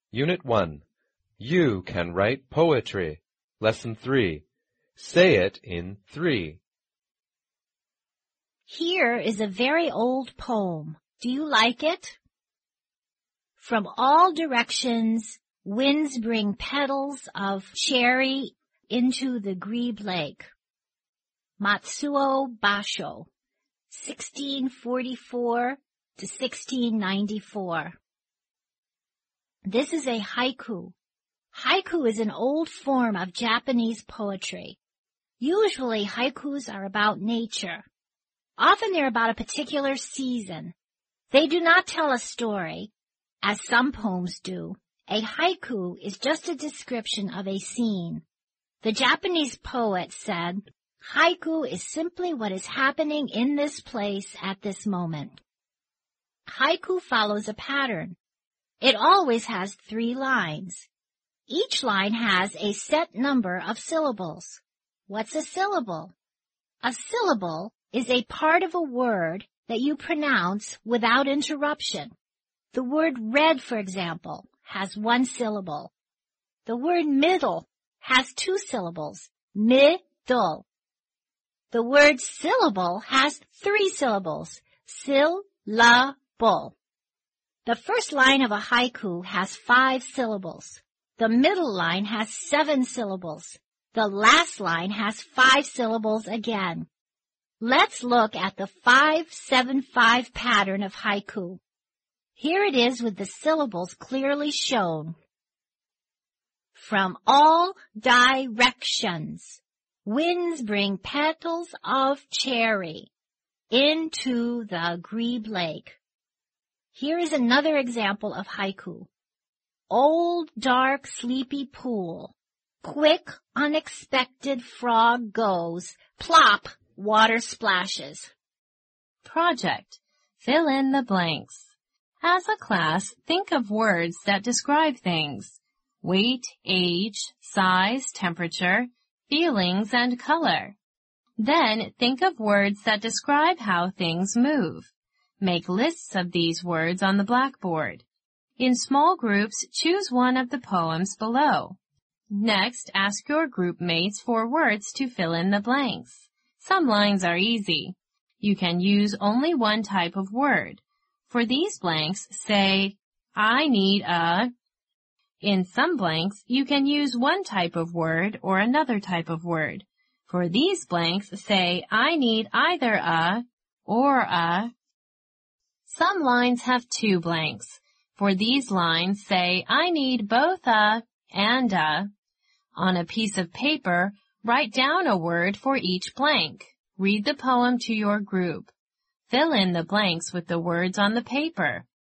Unit 1. You can write poetry. Lesson 3. Say it in 3. Here is a very old poem. Do you like it? From all directions, winds bring petals of cherry into the grebe lake. Matsuo Basho, 1644 to 1694. This is a haiku. Haiku is an old form of Japanese poetry. Usually haikus are about nature. Often they're about a particular season. They do not tell a story, as some poems do. A haiku is just a description of a scene. The Japanese poet said, "Haiku is simply what is happening in this place at this moment." Haiku follows a pattern. It always has 3 lines. Each line has a set number of syllables. What's a syllable? A syllable is a part of a word that you pronounce without interruption. The word red, for example, has 1 syllable. The word middle has 2 syllables, middle. The word syllable has 3 syllables, syllable. The first line of a haiku has 5 syllables. The middle line has 7 syllables. The last line has 5 syllables again. Let's look at the 5-7-5 pattern of haiku. Here it is with the syllables clearly shown. From all directions, winds bring petals of cherry into the grebe lake. Here is another example of haiku. Old, dark, sleepy pool. Quick, unexpected frog goes. Plop, water splashes. Project. Fill in the blanks. As a class, think of words that describe things. Weight, age, size, temperature, feelings, and color. Then think of words that describe how things move. Make lists of these words on the blackboard. In small groups, choose one of the poems below. Next, ask your group mates for words to fill in the blanks. Some lines are easy. You can use only one type of word. For these blanks, say, I need a. In some blanks, you can use one type of word or another type of word. For these blanks, say, I need either a or a. Some lines have 2 blanks. For these lines, say, I need both a and a. On a piece of paper, write down a word for each blank. Read the poem to your group. Fill in the blanks with the words on the paper.